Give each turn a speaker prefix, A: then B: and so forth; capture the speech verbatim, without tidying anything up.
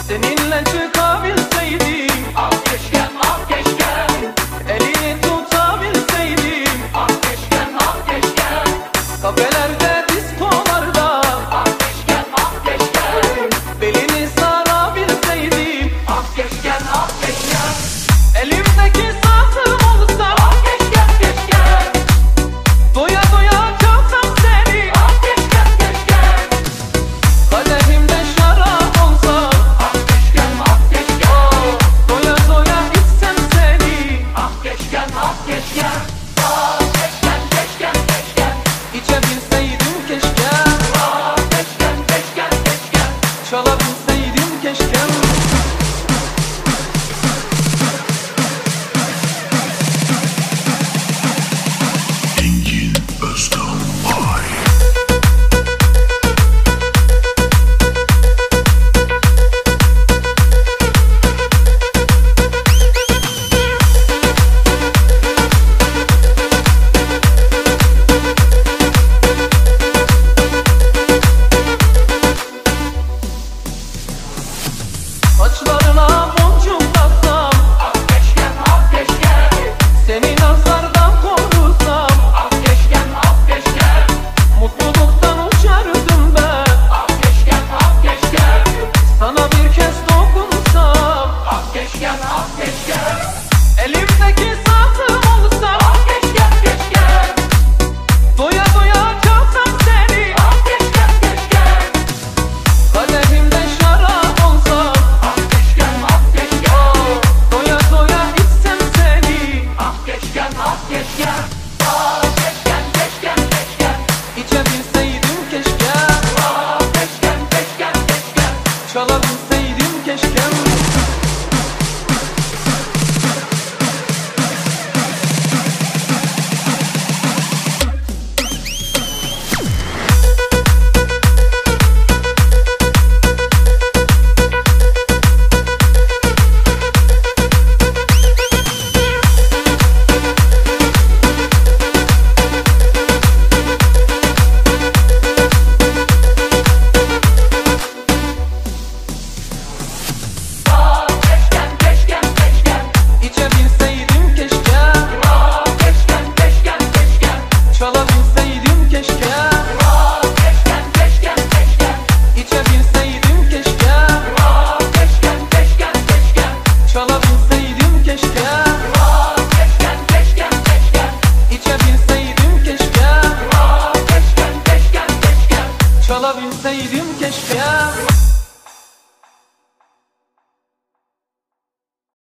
A: Seninle çıkabilseydim,
B: ah keşke, ah keşke,
A: elini tutabilseydim,
B: ah keşke, ah keşke,
A: kafelerde, diskolarda,
B: ah keşke, ah keşke,
A: belini sarabilseydim,
B: ah keşke, ah keşke,
A: elimdeki sazım olsa,
B: ah keşke, keşke,
A: doya doya çalsam seni,
B: ah keşke, keşke,
A: kadehimde şarap olsa,
B: ah keşke, ah keşke,
A: doya doya içsem seni,
B: ah keşke, ah keşke, ah keşke, keşke, keşke,
A: içebilseydim keşke,
B: ah keşke, keşke, keşke,
A: çalabilseydim keşke.
C: Engin Özkan Bay.
A: Saçlarına boncuk taksam,
B: ah keşke, ah keşke,
A: seni nazardan korusam,
B: ah keşke, ah keşke,
A: mutluluktan uçardım ben.
B: ah keşke, ah keşke,
A: Sana bir kez dokunsam,
B: ah keşke, ah keşke,
A: elimdeki sazım olsa,
B: ah keşke, keşke,
A: doya doya çalsam seni,
B: ah keşke, keşke,
A: kadehimde şarap olsa,
B: ah keşke, ah keşke,
A: doya doya içsem seni,
B: ah keşke, ah keşke, ah keşke, keşke, keşke,
A: içebilseydim keşke,
B: ah keşke, keşke, keşke,
A: çalabilseydim keşke.
B: ah keşke, keşke, keşke,
A: İçebilseydim keşke,
B: ah keşke, keşke, keşke,
A: çalabilseydim keşke,
B: ah keşke, keşke, keşke,
A: içebilseydim keşke,
B: ah keşke, keşke, keşke,
A: çalabilseydim keşke,
B: ah keşke, keşke, keşke,
A: içebilseydim keşke,
B: ah keşke, keşke, keşke,
A: çalabilseydim keşke.